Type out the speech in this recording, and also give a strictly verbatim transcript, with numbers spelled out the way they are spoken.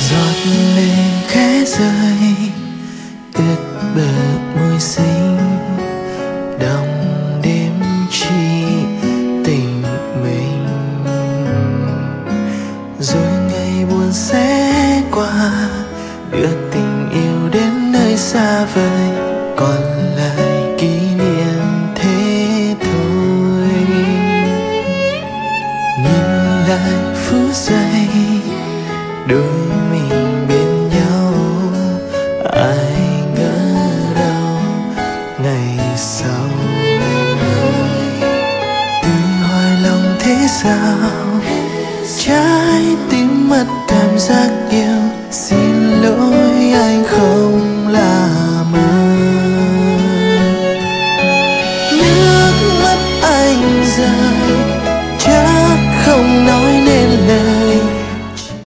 Giọt lệ khẽ rơi ướt bờ môi xinh, đông đêm chỉ tình mình. Rồi ngày buồn sẽ qua, đưa tình yêu đến nơi xa vời, còn lại kỷ niệm thế thôi. Nhìn lại phút giây đôi mình bên nhau, ai ngờ đâu ngày sau. Tự hỏi lòng thế sao, trái tim mất cảm giác yêu. Xin